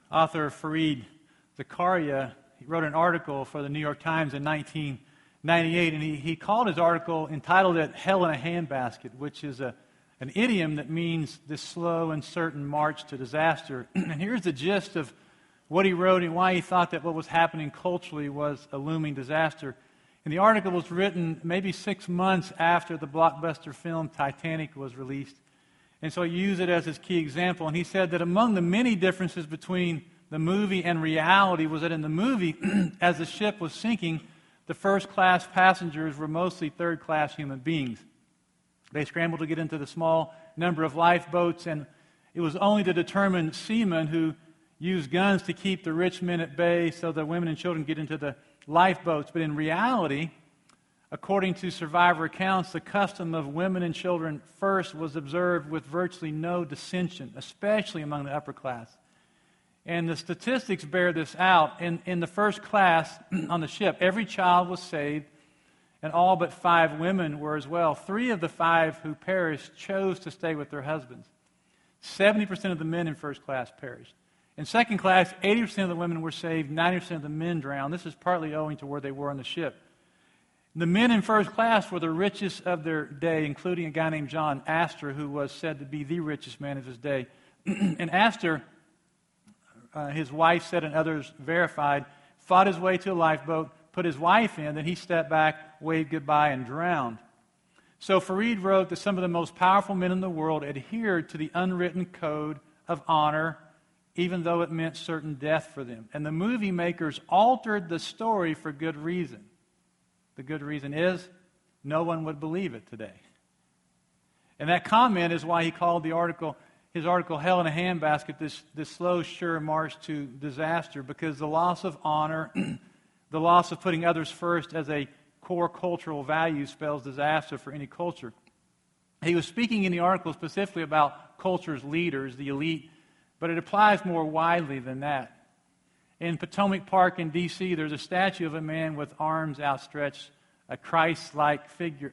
Author Fareed Zakaria, he wrote an article for the New York Times in 1998, and he called his article, entitled it "Hell in a Handbasket," which is an idiom that means this slow and certain march to disaster. And here's the gist of what he wrote and why he thought that what was happening culturally was a looming disaster. And the article was written maybe 6 months after the blockbuster film Titanic was released. And so he used it as his key example. And he said that among the many differences between the movie and reality was that in the movie, as the ship was sinking, the first-class passengers were mostly third-class human beings. They scrambled to get into the small number of lifeboats, and it was only the determined seamen who used guns to keep the rich men at bay so the women and children get into the lifeboats. But in reality, according to survivor accounts, the custom of women and children first was observed with virtually no dissension, especially among the upper class. And the statistics bear this out. In the first class on the ship, every child was saved, and all but 5 women were as well. 3 of the 5 who perished chose to stay with their husbands. 70% of the men in first class perished. In second class, 80% of the women were saved, 90% of the men drowned. This is partly owing to where they were on the ship. The men in first class were the richest of their day, including a guy named John Astor, who was said to be the richest man of his day. And Astor, his wife said and others verified, fought his way to a lifeboat, put his wife in, then he stepped back, waved goodbye, and drowned. So Fareed wrote that some of the most powerful men in the world adhered to the unwritten code of honor, even though it meant certain death for them. And the movie makers altered the story for good reason. The good reason is no one would believe it today. And that comment is why he called his article "Hell in a Handbasket," this slow, sure march to disaster, because the loss of honor, the loss of putting others first as a core cultural value spells disaster for any culture. He was speaking in the article specifically about culture's leaders, the elite, but it applies more widely than that. In Potomac Park in D.C., there's a statue of a man with arms outstretched, a Christ-like figure,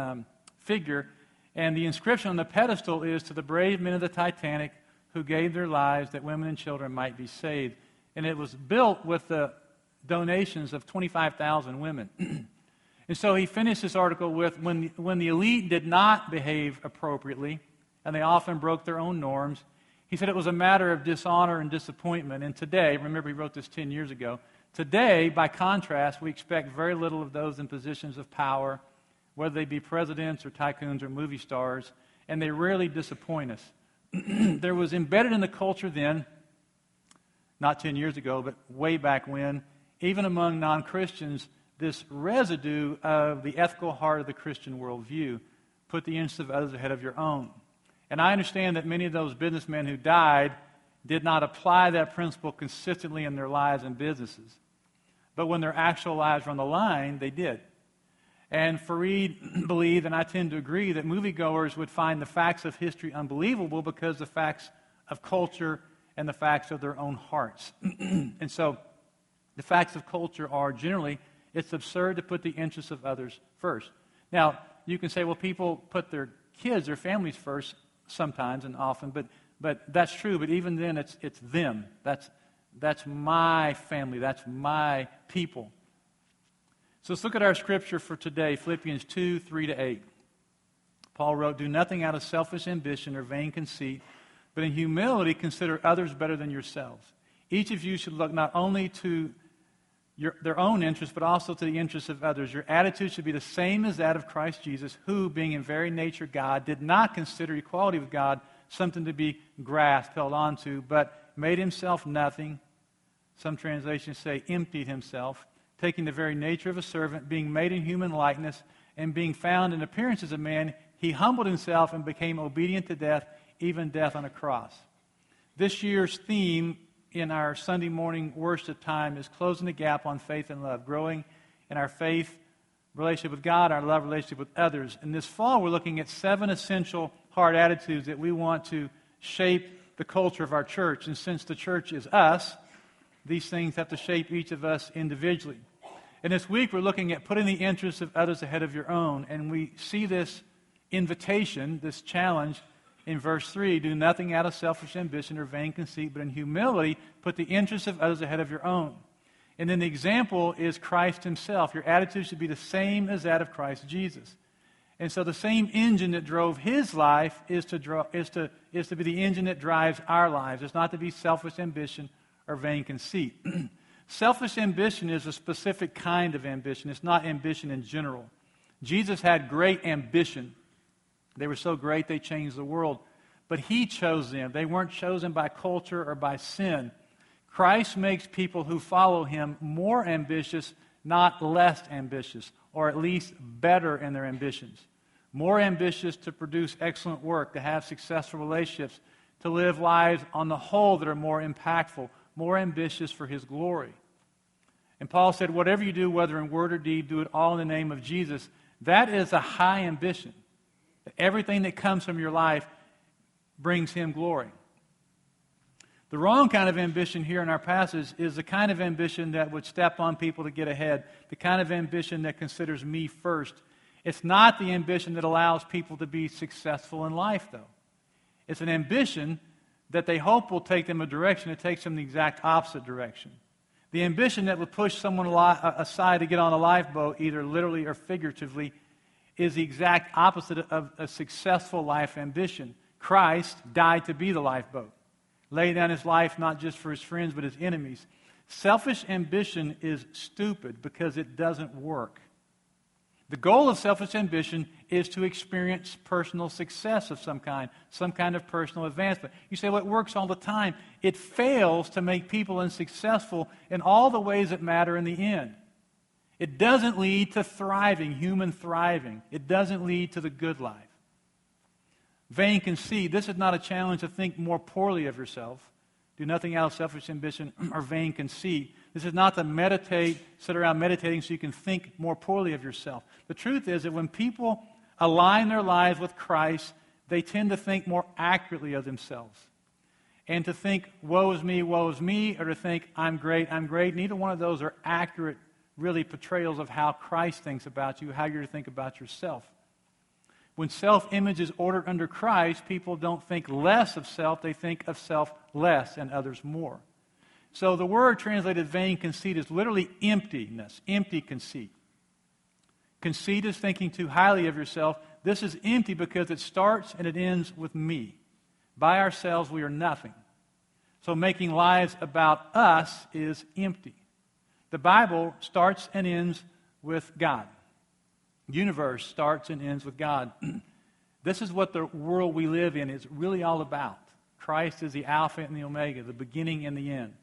and the inscription on the pedestal is, "To the brave men of the Titanic who gave their lives that women and children might be saved." And it was built with the donations of 25,000 women. And so he finished this article with, when the elite did not behave appropriately, and they often broke their own norms, he said it was a matter of dishonor and disappointment. And today, remember he wrote this 10 years ago, today, by contrast, we expect very little of those in positions of power, whether they be presidents or tycoons or movie stars, and they rarely disappoint us. There was embedded in the culture then, not 10 years ago, but way back when, even among non-Christians, this residue of the ethical heart of the Christian worldview: put the interests of others ahead of your own. And I understand that many of those businessmen who died did not apply that principle consistently in their lives and businesses. But when their actual lives were on the line, they did. And Fareed believed, and I tend to agree, that moviegoers would find the facts of history unbelievable because the facts of culture and the facts of their own hearts. And so the facts of culture are generally, it's absurd to put the interests of others first. Now, you can say, well, people put their kids, their families first sometimes and often, but that's true. But even then, it's them. That's my family. That's my people. So let's look at our scripture for today, Philippians 2, 3-8. Paul wrote, "Do nothing out of selfish ambition or vain conceit, but in humility consider others better than yourselves. Each of you should look not only to their own interests, but also to the interests of others. Your attitude should be the same as that of Christ Jesus, who, being in very nature God, did not consider equality with God something to be grasped, held on to, but made himself nothing." Some translations say emptied himself, taking the very nature of a servant, being made in human likeness, and being found in appearance as a man, he humbled himself and became obedient to death, even death on a cross. This year's theme in our Sunday morning worship time is closing the gap on faith and love, growing in our faith relationship with God, our love relationship with others. And this fall, we're looking at 7 essential heart attitudes that we want to shape the culture of our church. And since the church is us, these things have to shape each of us individually. And this week, we're looking at putting the interests of others ahead of your own. And we see this invitation, this challenge, in verse 3, do nothing out of selfish ambition or vain conceit, but in humility put the interests of others ahead of your own. And then the example is Christ himself. Your attitude should be the same as that of Christ Jesus. And so the same engine that drove his life is to be the engine that drives our lives. It's not to be selfish ambition or vain conceit. Selfish ambition is a specific kind of ambition. It's not ambition in general. Jesus had great ambition. They were so great they changed the world. But he chose them. They weren't chosen by culture or by sin. Christ makes people who follow him more ambitious, not less ambitious, or at least better in their ambitions. More ambitious to produce excellent work, to have successful relationships, to live lives on the whole that are more impactful, more ambitious for his glory. And Paul said, whatever you do, whether in word or deed, do it all in the name of Jesus. That is a high ambition. Everything that comes from your life brings him glory. The wrong kind of ambition here in our passage is the kind of ambition that would step on people to get ahead, the kind of ambition that considers me first. It's not the ambition that allows people to be successful in life, though. It's an ambition that they hope will take them a direction that takes them the exact opposite direction. The ambition that would push someone aside to get on a lifeboat, either literally or figuratively, is the exact opposite of a successful life ambition. Christ died to be the lifeboat, laying down his life not just for his friends but his enemies. Selfish ambition is stupid because it doesn't work. The goal of selfish ambition is to experience personal success of some kind of personal advancement. You say, well, it works all the time. It fails to make people unsuccessful in all the ways that matter in the end. It doesn't lead to thriving, human thriving. It doesn't lead to the good life. Vain conceit. This is not a challenge to think more poorly of yourself. Do nothing out of selfish ambition or vain conceit. This is not to sit around meditating so you can think more poorly of yourself. The truth is that when people align their lives with Christ, they tend to think more accurately of themselves. And to think, woe is me, or to think, I'm great, neither one of those are accurate, really, portrayals of how Christ thinks about you, how you're to think about yourself. When self-image is ordered under Christ, people don't think less of self, they think of self less and others more. So the word translated vain conceit is literally emptiness, empty conceit. Conceit is thinking too highly of yourself. This is empty because it starts and it ends with me. By ourselves, we are nothing. So making lives about us is empty. The Bible starts and ends with God. Universe starts and ends with God. This is what the world we live in is really all about. Christ is the Alpha and the Omega, the beginning and the end.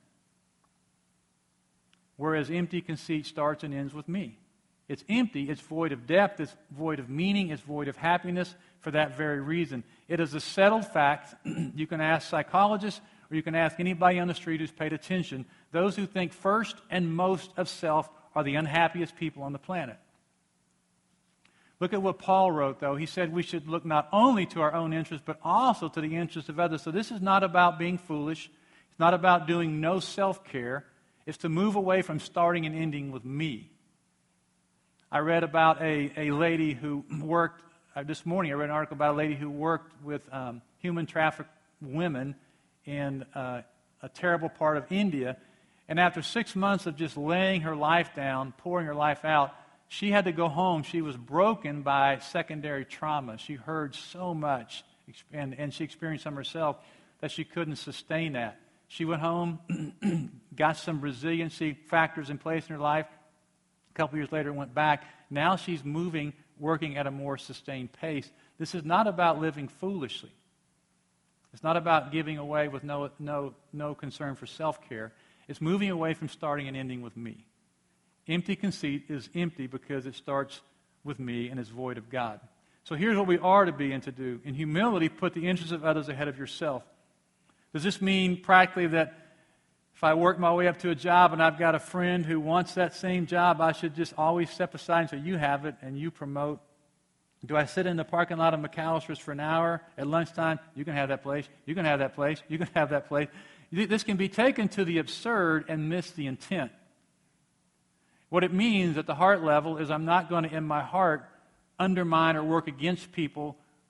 Whereas empty conceit starts and ends with me. It's empty, it's void of depth, it's void of meaning, it's void of happiness for that very reason. It is a settled fact. You can ask psychologists or you can ask anybody on the street who's paid attention. Those who think first and most of self are the unhappiest people on the planet. Look at what Paul wrote, though. He said we should look not only to our own interests, but also to the interests of others. So this is not about being foolish. It's not about doing no self-care. It's to move away from starting and ending with me. I read about a lady who worked, this morning I read an article about a lady who worked with human trafficked women in a terrible part of India. And after 6 months of just laying her life down, pouring her life out, she had to go home. She was broken by secondary trauma. She heard so much, and she experienced some herself, that she couldn't sustain that. She went home, got some resiliency factors in place in her life. A couple years later, went back. Now she's moving, working at a more sustained pace. This is not about living foolishly. It's not about giving away with no concern for self-care. It's moving away from starting and ending with me. Empty conceit is empty because it starts with me and is void of God. So here's what we are to be and to do. In humility, put the interests of others ahead of yourself. Does this mean practically that if I work my way up to a job and I've got a friend who wants that same job, I should just always step aside and say, you have it and you promote? Do I sit in the parking lot of McAllister's for an hour at lunchtime? You can have that place. You can have that place. You can have that place. This can be taken to the absurd and miss the intent. What it means at the heart level is I'm not going to, in my heart, undermine or work against people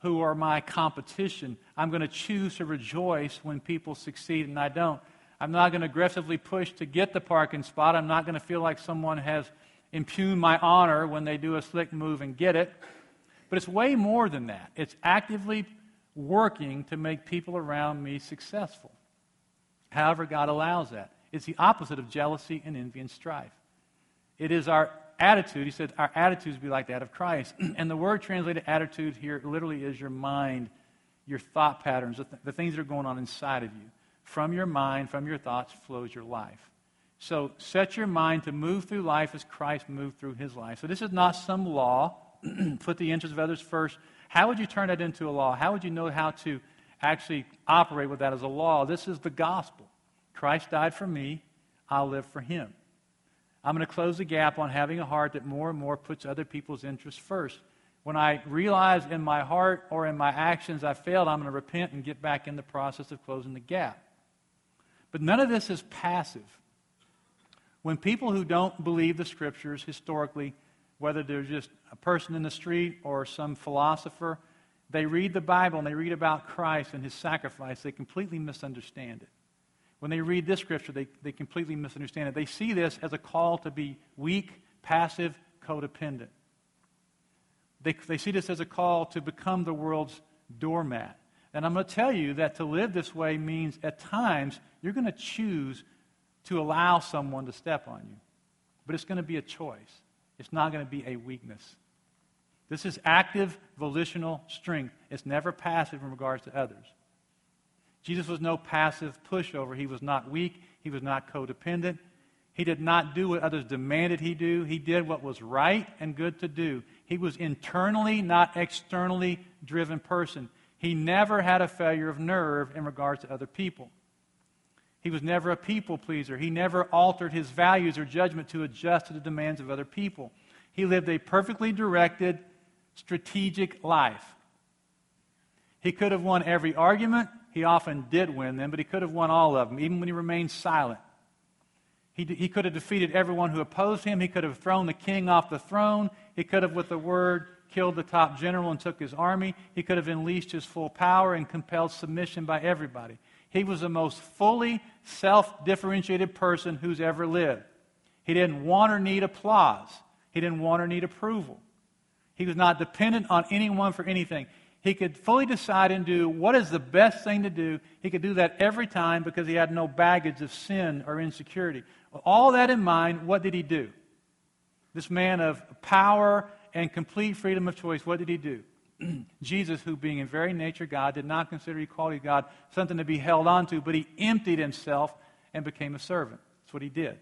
who are my competition. I'm going to choose to rejoice when people succeed and I don't. I'm not going to aggressively push to get the parking spot. I'm not going to feel like someone has impugned my honor when they do a slick move and get it. But it's way more than that. It's actively working to make people around me successful. However God allows that. It's the opposite of jealousy and envy and strife. It is our attitude. He said our attitudes be like that of Christ. And the word translated attitude here literally is your mind, your thought patterns, the things that are going on inside of you. From your mind, from your thoughts flows your life. So set your mind to move through life as Christ moved through his life. So this is not some law. Put the interests of others first. How would you turn that into a law? How would you know how to actually operate with that as a law? This is the gospel. Christ died for me. I'll live for him. I'm going to close the gap on having a heart that more and more puts other people's interests first. When I realize in my heart or in my actions I failed, I'm going to repent and get back in the process of closing the gap. But none of this is passive. When people who don't believe the Scriptures historically, whether they're just a person in the street or some philosopher, they read the Bible and they read about Christ and his sacrifice, they completely misunderstand it. When they read this Scripture, they completely misunderstand it. They see this as a call to be weak, passive, codependent. They see this as a call to become the world's doormat. And I'm going to tell you that to live this way means at times you're going to choose to allow someone to step on you. But it's going to be a choice. It's not going to be a weakness. This is active volitional strength. It's never passive in regards to others. Jesus was no passive pushover. He was not weak. He was not codependent. He did not do what others demanded he do. He did what was right and good to do. He was internally, not externally driven person. He never had a failure of nerve in regards to other people. He was never a people pleaser. He never altered his values or judgment to adjust to the demands of other people. He lived a perfectly directed, strategic life. He could have won every argument. He often did win them, but he could have won all of them, even when he remained silent. He could have defeated everyone who opposed him. He could have thrown the king off the throne. He could have, with the word, killed the top general and took his army. He could have unleashed his full power and compelled submission by everybody. He was the most fully self-differentiated person who's ever lived. He didn't want or need applause. He didn't want or need approval. He was not dependent on anyone for anything. He could fully decide and do what is the best thing to do. He could do that every time because he had no baggage of sin or insecurity. With all that in mind, what did he do? This man of power and complete freedom of choice, what did he do? Jesus, who being in very nature God, did not consider equality with God something to be held on to, but he emptied himself and became a servant. That's what he did.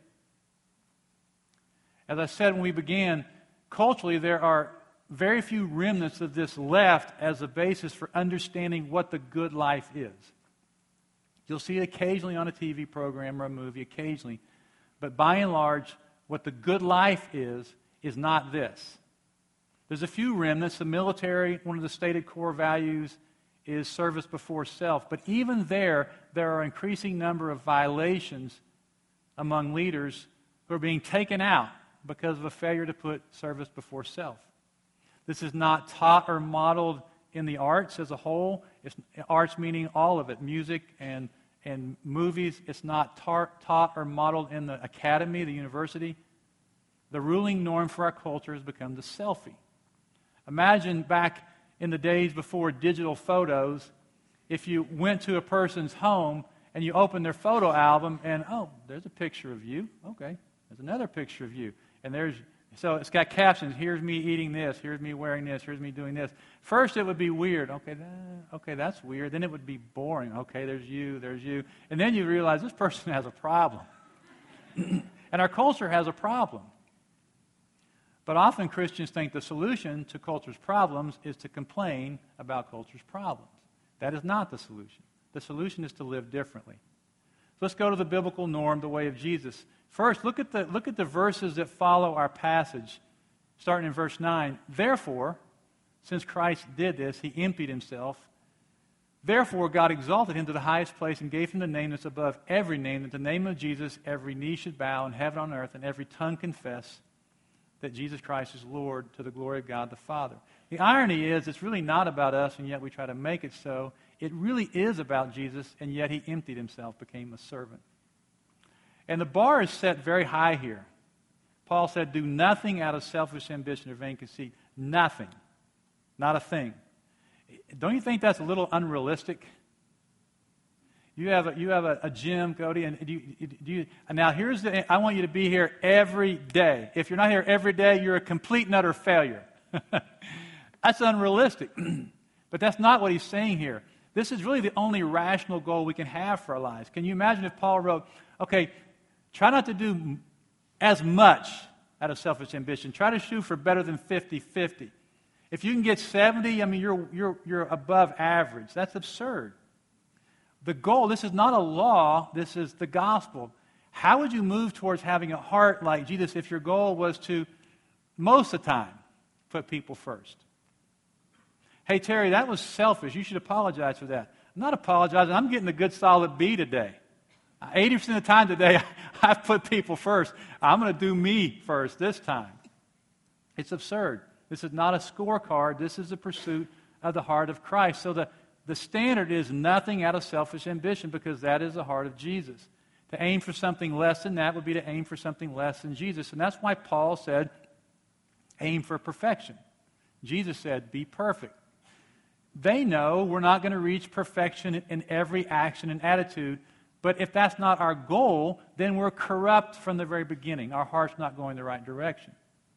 As I said when we began, culturally there are very few remnants of this left as a basis for understanding what the good life is. You'll see it occasionally on a TV program or a movie, occasionally. But by and large, what the good life is not this. There's a few remnants. The military, one of the stated core values is service before self. But even there are an increasing number of violations among leaders who are being taken out because of a failure to put service before self. This is not taught or modeled in the arts as a whole. Arts meaning all of it, music and movies. It's not taught or modeled in the academy, the university. The ruling norm for our culture has become the selfie. Imagine back in the days before digital photos, if you went to a person's home and you opened their photo album and, oh, there's a picture of you. Okay, there's another picture of you. And so it's got captions, here's me eating this, here's me wearing this, here's me doing this. First it would be weird. Okay, that's weird. Then it would be boring. Okay, there's you. And then you realize this person has a problem. And our culture has a problem. But often Christians think the solution to culture's problems is to complain about culture's problems. That is not the solution. The solution is to live differently. So let's go to the biblical norm, the way of Jesus. First, look at the verses that follow our passage, starting in verse 9. Therefore, since Christ did this, he emptied himself. Therefore, God exalted him to the highest place and gave him the name that's above every name, that the name of Jesus every knee should bow in heaven and on earth, and every tongue confess that Jesus Christ is Lord, to the glory of God the Father. The irony is it's really not about us, and yet we try to make it so. It really is about Jesus, and yet he emptied himself, became a servant. And the bar is set very high here. Paul said, do nothing out of selfish ambition or vain conceit. Nothing. Not a thing. Don't you think that's a little unrealistic? You have a gym, Cody, and now I want you to be here every day. If you're not here every day, you're a complete and utter failure. That's unrealistic. But that's not what he's saying here. This is really the only rational goal we can have for our lives. Can you imagine if Paul wrote, okay, try not to do as much out of selfish ambition. Try to shoot for better than 50-50. If you can get 70, I mean, you're above average. That's absurd. The goal, this is not a law, this is the gospel. How would you move towards having a heart like Jesus if your goal was to, most of the time, put people first? Hey, Terry, that was selfish. You should apologize for that. I'm not apologizing. I'm getting a good solid B today. 80% of the time today, I've put people first. I'm going to do me first this time. It's absurd. This is not a scorecard. This is a pursuit of the heart of Christ. So the standard is nothing out of selfish ambition, because that is the heart of Jesus. To aim for something less than that would be to aim for something less than Jesus. And that's why Paul said, aim for perfection. Jesus said, be perfect. They know we're not going to reach perfection in every action and attitude, but if that's not our goal, then we're corrupt from the very beginning. Our heart's not going the right direction.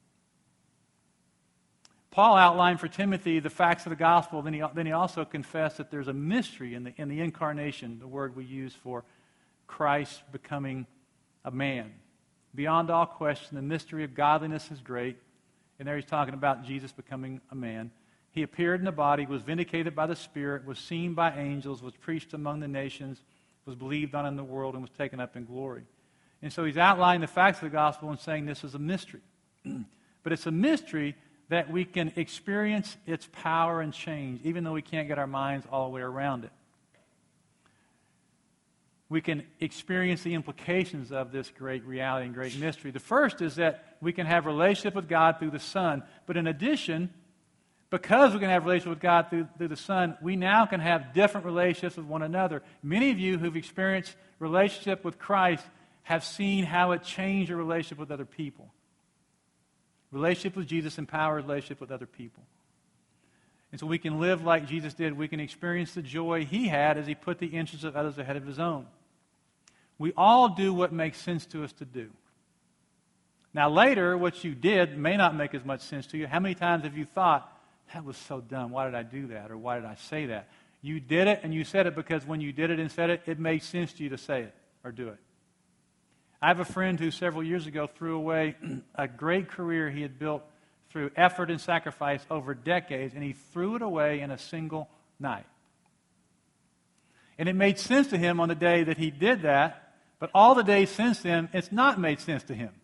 Paul outlined for Timothy the facts of the gospel. Then he also confessed that there's a mystery in the incarnation, the word we use for Christ becoming a man. Beyond all question, the mystery of godliness is great. And there he's talking about Jesus becoming a man. He appeared in a body, was vindicated by the Spirit, was seen by angels, was preached among the nations, was believed on in the world, and was taken up in glory. And so he's outlining the facts of the gospel and saying this is a mystery. But it's a mystery that we can experience its power and change, even though we can't get our minds all the way around it. We can experience the implications of this great reality and great mystery. The first is that we can have relationship with God through the Son. But in addition, because we can have relationship with God through the Son, we now can have different relationships with one another. Many of you who've experienced relationship with Christ have seen how it changed your relationship with other people. Relationship with Jesus empowers relationship with other people. And so we can live like Jesus did. We can experience the joy he had as he put the interests of others ahead of his own. We all do what makes sense to us to do. Now later, what you did may not make as much sense to you. How many times have you thought, that was so dumb, why did I do that? Or why did I say that? You did it and you said it because when you did it and said it, it made sense to you to say it or do it. I have a friend who several years ago threw away a great career he had built through effort and sacrifice over decades, and he threw it away in a single night. And it made sense to him on the day that he did that, but all the days since then, it's not made sense to him.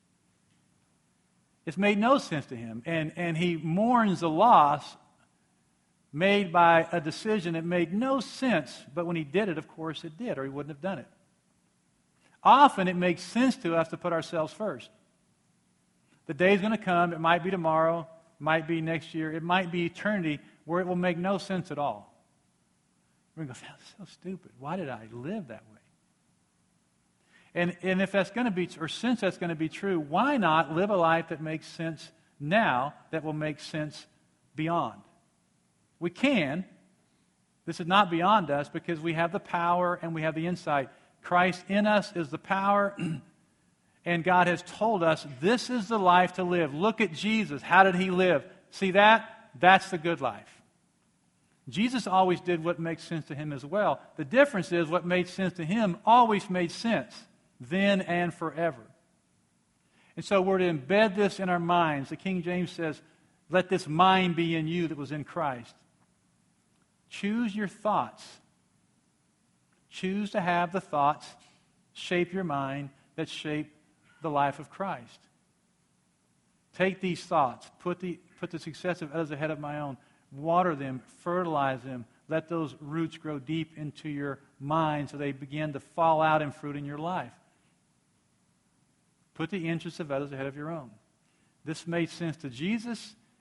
It's made no sense to him. And he mourns the loss made by a decision that made no sense, but when he did it, of course it did, or he wouldn't have done it. Often it makes sense to us to put ourselves first. The day's going to come, it might be tomorrow, it might be next year, it might be eternity, where it will make no sense at all. We're going to go, that's so stupid. Why did I live that way? And if that's going to be, or since that's going to be true, why not live a life that makes sense now, that will make sense beyond? We can. This is not beyond us because we have the power and we have the insight. Christ in us is the power, and God has told us this is the life to live. Look at Jesus. How did he live? See that? That's the good life. Jesus always did what makes sense to him as well. The difference is what made sense to him always made sense, then and forever. And so we're to embed this in our minds. The King James says, let this mind be in you that was in Christ. Choose your thoughts. Choose to have the thoughts shape your mind that shape the life of Christ. Take these thoughts, put the success of others ahead of my own, water them, fertilize them, let those roots grow deep into your mind so they begin to fall out in fruit in your life. Put the interests of others ahead of your own. This made sense to Jesus,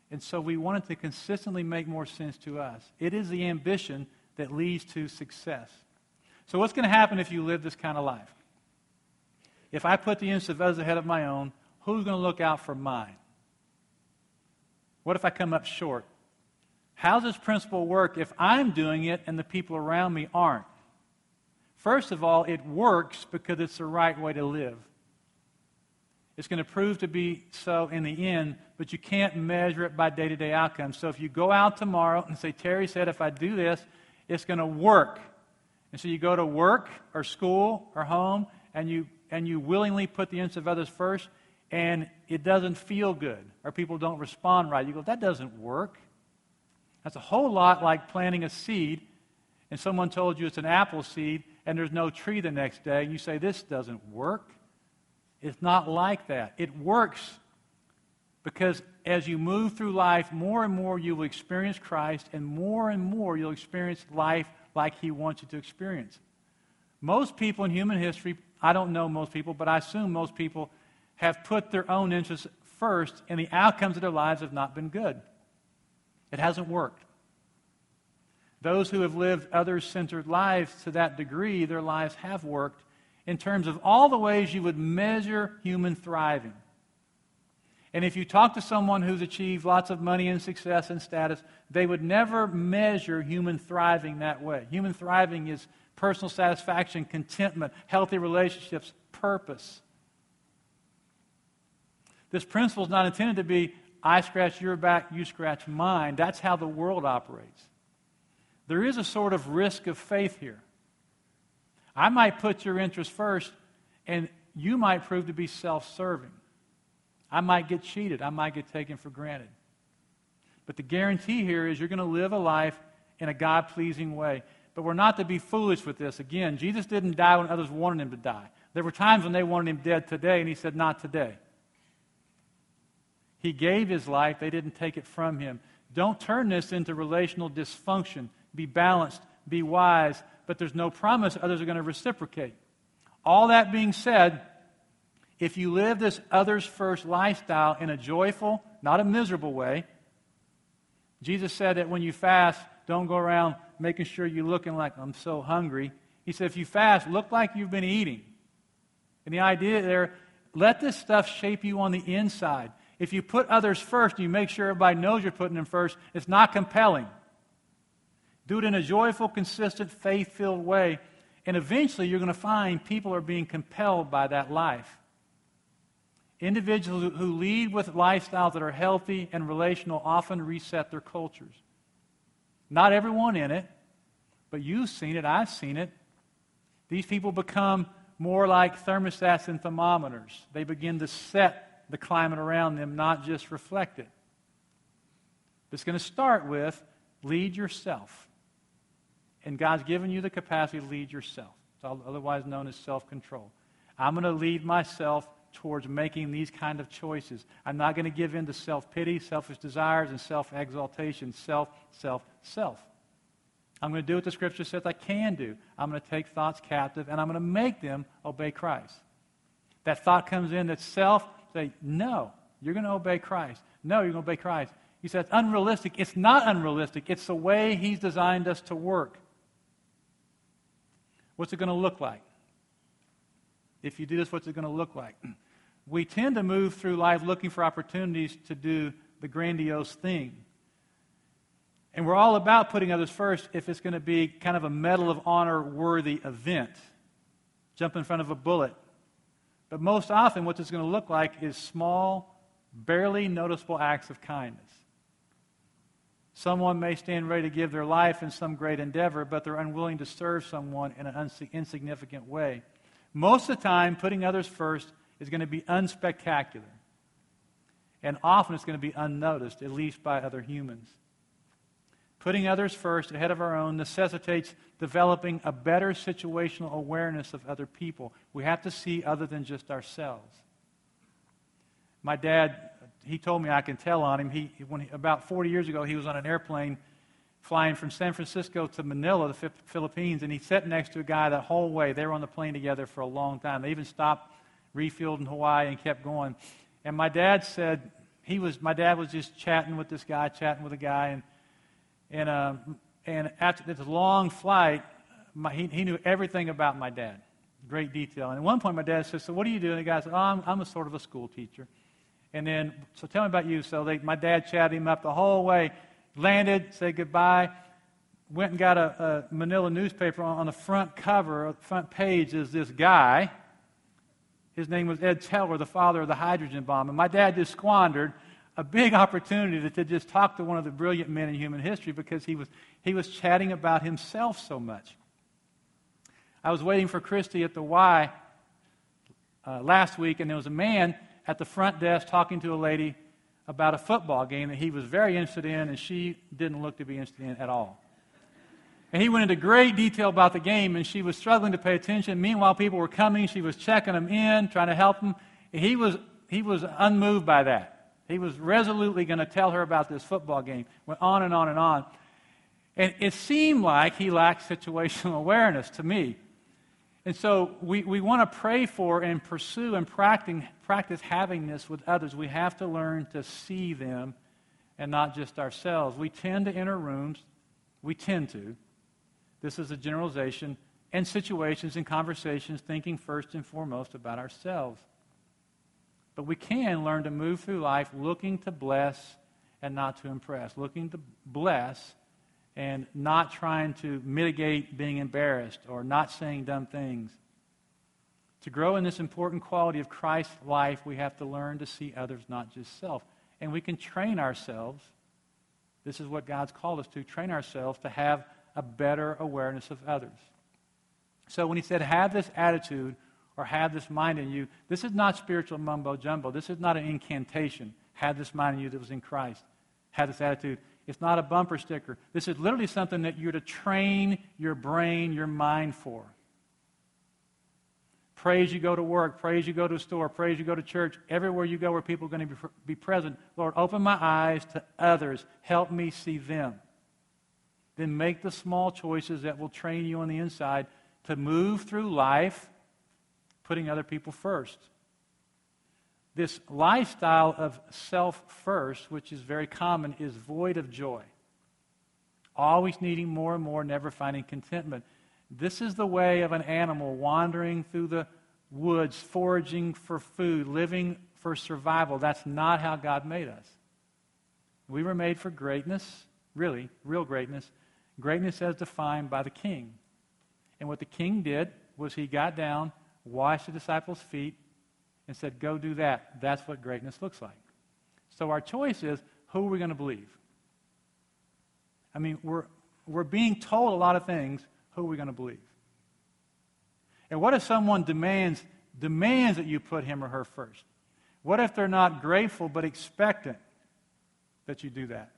And so we want it to consistently make more sense to us. It is the ambition that leads to success. So what's going to happen if you live this kind of life? If I put the interests of others ahead of my own, who's going to look out for mine? What if I come up short? How does this principle work if I'm doing it and the people around me aren't? First of all, it works because it's the right way to live. It's going to prove to be so in the end, but you can't measure it by day-to-day outcomes. So if you go out tomorrow and say, Terry said if I do this, it's going to work. And so you go to work or school or home and you willingly put the interests of others first, and it doesn't feel good or people don't respond right. You go, that doesn't work. That's a whole lot like planting a seed and someone told you it's an apple seed and there's no tree the next day, and you say, this doesn't work. It's not like that. It works because as you move through life, more and more you will experience Christ, and more you'll experience life like He wants you to experience. Most people in human history, I don't know most people, but I assume most people have put their own interests first, and the outcomes of their lives have not been good. It hasn't worked. Those who have lived others-centered lives to that degree, their lives have worked in terms of all the ways you would measure human thriving. And if you talk to someone who's achieved lots of money and success and status, they would never measure human thriving that way. Human thriving is personal satisfaction, contentment, healthy relationships, purpose. This principle is not intended to be, I scratch your back, you scratch mine. That's how the world operates. There is a sort of risk of faith here. I might put your interest first, and you might prove to be self-serving. I might get cheated. I might get taken for granted. But the guarantee here is you're going to live a life in a God-pleasing way. But we're not to be foolish with this. Again, Jesus didn't die when others wanted Him to die. There were times when they wanted Him dead today, and He said, not today. He gave His life. They didn't take it from Him. Don't turn this into relational dysfunction. Be balanced. Be wise. But there's no promise others are going to reciprocate. All that being said, if you live this others-first lifestyle in a joyful, not a miserable way, Jesus said that when you fast, don't go around making sure you're looking like, I'm so hungry. He said, if you fast, look like you've been eating. And the idea there, let this stuff shape you on the inside. If you put others first and you make sure everybody knows you're putting them first, it's not compelling. Do it in a joyful, consistent, faith-filled way, and eventually you're going to find people are being compelled by that life. Individuals who lead with lifestyles that are healthy and relational often reset their cultures. Not everyone in it, but you've seen it, I've seen it. These people become more like thermostats and thermometers. They begin to set the climate around them, not just reflect it. It's going to start with lead yourself. And God's given you the capacity to lead yourself. It's otherwise known as self-control. I'm going to lead myself towards making these kind of choices. I'm not going to give in to self-pity, selfish desires, and self-exaltation. Self. I'm going to do what the Scripture says I can do. I'm going to take thoughts captive, and I'm going to make them obey Christ. That thought comes in that's self. Say, no, you're going to obey Christ. No, you're going to obey Christ. He says, it's unrealistic. It's not unrealistic. It's the way He's designed us to work. What's it going to look like? If you do this, what's it going to look like? We tend to move through life looking for opportunities to do the grandiose thing. And we're all about putting others first if it's going to be kind of a Medal of Honor worthy event. Jump in front of a bullet. But most often what this is going to look like is small, barely noticeable acts of kindness. Someone may stand ready to give their life in some great endeavor, but they're unwilling to serve someone in an insignificant way. Most of the time, putting others first is going to be unspectacular. And often it's going to be unnoticed, at least by other humans. Putting others first ahead of our own necessitates developing a better situational awareness of other people. We have to see other than just ourselves. My dad, he told me I can tell on him. About 40 years ago, he was on an airplane flying from San Francisco to Manila, the Philippines, and he sat next to a guy the whole way. They were on the plane together for a long time. They even stopped, refueled in Hawaii, and kept going. And my dad said my dad was just chatting with a guy, and after this long flight, he knew everything about my dad, great detail. And at one point, my dad said, "So what do you do?" And the guy said, "Oh, I'm a sort of a school teacher." And then, "So tell me about you." So my dad chatted him up the whole way, landed, said goodbye, went and got a manila newspaper. On the front cover, front page, is this guy. His name was Ed Teller, the father of the hydrogen bomb. And my dad just squandered a big opportunity to just talk to one of the brilliant men in human history because he was chatting about himself so much. I was waiting for Christy at the Y last week, and there was a man at the front desk talking to a lady about a football game that he was very interested in, and she didn't look to be interested in at all. And he went into great detail about the game, and she was struggling to pay attention. Meanwhile, people were coming. She was checking them in, trying to help them. He was unmoved by that. He was resolutely going to tell her about this football game. Went on and on and on. And it seemed like he lacked situational awareness to me. And so we want to pray for and pursue and practice having this with others. We have to learn to see them and not just ourselves. We tend to enter rooms. We tend to. This is a generalization, and situations and conversations thinking first and foremost about ourselves. But we can learn to move through life looking to bless and not to impress, looking to bless and not trying to mitigate being embarrassed or not saying dumb things. To grow in this important quality of Christ's life, we have to learn to see others, not just self. And we can train ourselves. This is what God's called us to, train ourselves to have a better awareness of others. So when he said, have this attitude or have this mind in you, this is not spiritual mumbo-jumbo. This is not an incantation. Have this mind in you that was in Christ. Have this attitude. It's not a bumper sticker. This is literally something that you're to train your brain, your mind for. Pray as you go to work. Pray as you go to a store. Pray as you go to church. Everywhere you go where people are going to be present. Lord, open my eyes to others. Help me see them. Then make the small choices that will train you on the inside to move through life putting other people first. This lifestyle of self-first, which is very common, is void of joy. Always needing more and more, never finding contentment. This is the way of an animal wandering through the woods, foraging for food, living for survival. That's not how God made us. We were made for greatness, really, real greatness. Greatness as defined by the king. And what the king did was he got down, washed the disciples' feet, and said, go do that. That's what greatness looks like. So our choice is, who are we going to believe? I mean, we're being told a lot of things. Who are we going to believe? And what if someone demands that you put him or her first? What if they're not grateful but expectant that you do that?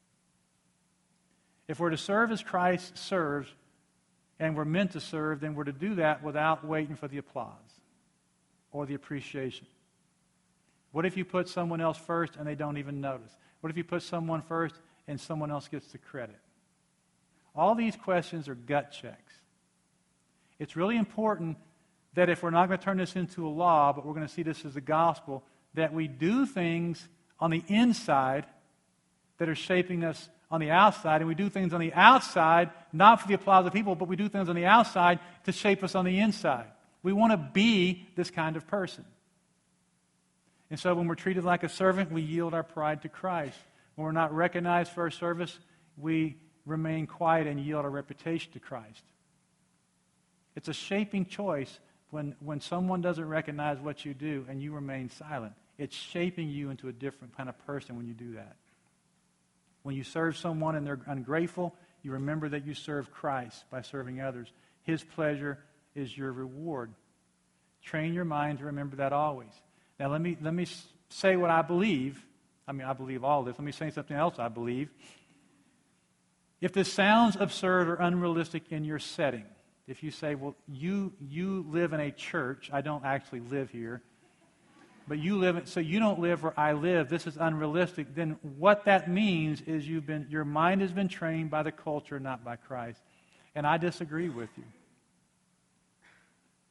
If we're to serve as Christ serves, and we're meant to serve, then we're to do that without waiting for the applause or the appreciation. What if you put someone else first and they don't even notice? What if you put someone first and someone else gets the credit? All these questions are gut checks. It's really important that if we're not going to turn this into a law, but we're going to see this as the gospel, that we do things on the inside that are shaping us on the outside, and we do things on the outside, not for the applause of people, but we do things on the outside to shape us on the inside. We want to be this kind of person. And so when we're treated like a servant, we yield our pride to Christ. When we're not recognized for our service, we remain quiet and yield our reputation to Christ. It's a shaping choice when someone doesn't recognize what you do and you remain silent. It's shaping you into a different kind of person when you do that. When you serve someone and they're ungrateful, you remember that you serve Christ by serving others. His pleasure is your reward. Train your mind to remember that always. Now let me say what I believe. I mean, I believe all this. Let me say something else I believe. If this sounds absurd or unrealistic in your setting, if you say, well, you live in a church, I don't actually live here, but so you don't live where I live, this is unrealistic, then what that means is your mind has been trained by the culture, not by Christ. And I disagree with you.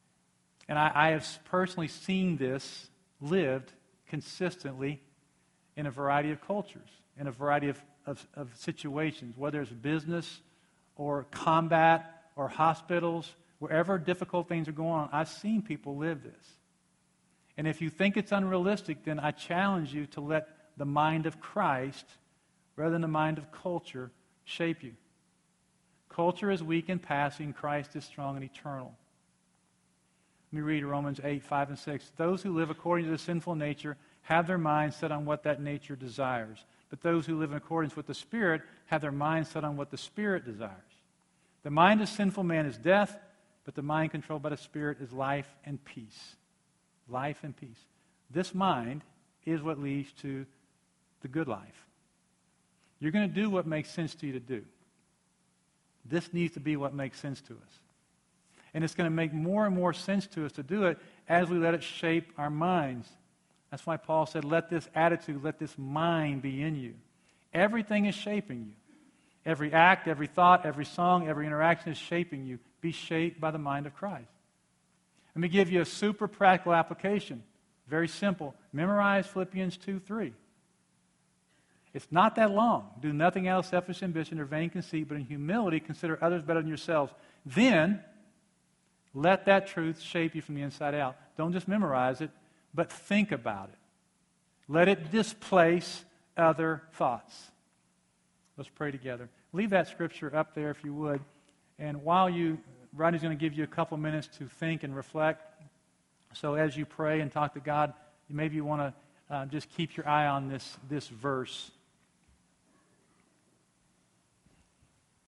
And I have personally seen this lived consistently in a variety of cultures, in a variety of situations, whether it's business or combat or hospitals, wherever difficult things are going on. I've seen people live this. And if you think it's unrealistic, then I challenge you to let the mind of Christ, rather than the mind of culture, shape you. Culture is weak and passing. Christ is strong and eternal. Let me read Romans 8, 5 and 6. Those who live according to the sinful nature have their minds set on what that nature desires. But those who live in accordance with the Spirit have their minds set on what the Spirit desires. The mind of sinful man is death, but the mind controlled by the Spirit is life and peace. Life and peace. This mind is what leads to the good life. You're going to do what makes sense to you to do. This needs to be what makes sense to us. And it's going to make more and more sense to us to do it as we let it shape our minds. That's why Paul said, let this attitude, let this mind be in you. Everything is shaping you. Every act, every thought, every song, every interaction is shaping you. Be shaped by the mind of Christ. Let me give you a super practical application. Very simple. Memorize Philippians 2:3. It's not that long. Do nothing out of selfish ambition or vain conceit, but in humility consider others better than yourselves. Then, let that truth shape you from the inside out. Don't just memorize it, but think about it. Let it displace other thoughts. Let's pray together. Leave that scripture up there if you would. And while Rodney's going to give you a couple minutes to think and reflect. So as you pray and talk to God, maybe you want to just keep your eye on this verse.